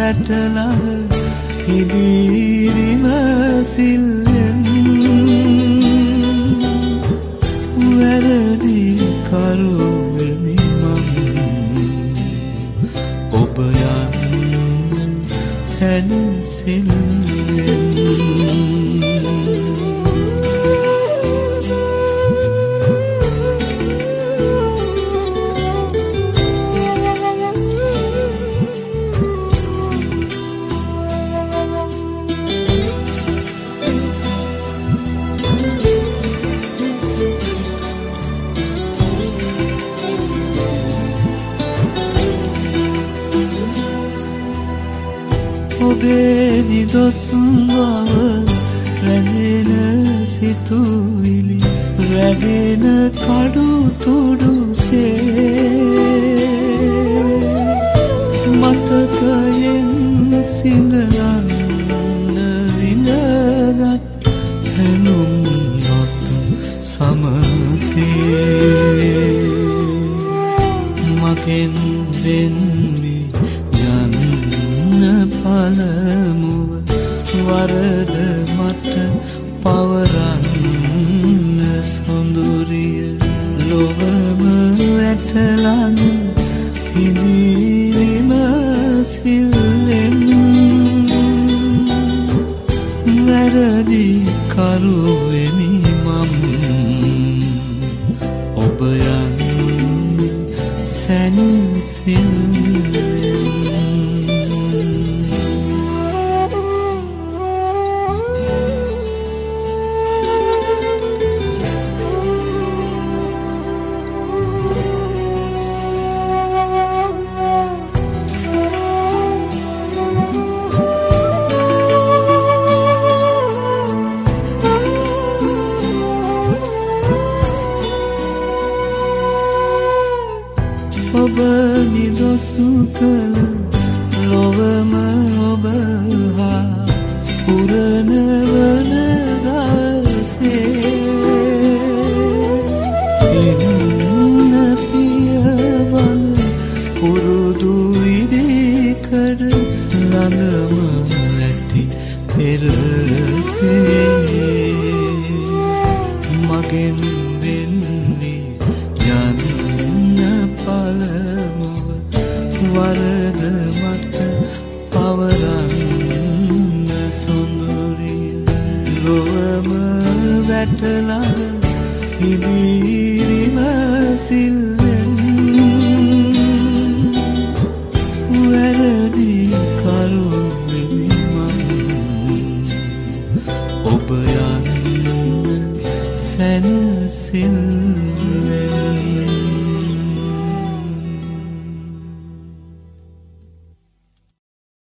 වැටලා ඉදිරිම සිල්ලෙන් වැරදි කරුවෙමි මං ඔබ යන්න සැනසෙල්ලෙන් ඔබේ නිදොස්වව රැඳෙන සිතුවිලි රැගෙන කඩු තුඩුසේ මතකයෙන් සිඳලන්න විඳගත් හැනුම් නොත් සමසේ මගෙන් වෙන්වි පළමුව වරද මට පවරන්න සොඳුරිය ලොවම වැටලන ඉදිරිම සිල්ලෙන් වැරදි කරුවෙමි මම ඔබ යන්න සැනසෙල්ලෙන් ඔබ නිදොසු කළ ලොවම ඔබ හා පුරන වන දවසේ ඉන්න පිය බල පුරුදු ඉදිකඩ ළඟම ඇති පෙරසේ මගෙන් වෙන්නේ පළමුව වරද මට පවරන්න සොඳුරිය ලොවම වැටලා ඉදිරිම සිල්ලෙන් වැරදි කරුවෙමි මං ඔබ යන්න සැනසෙල්ලෙන්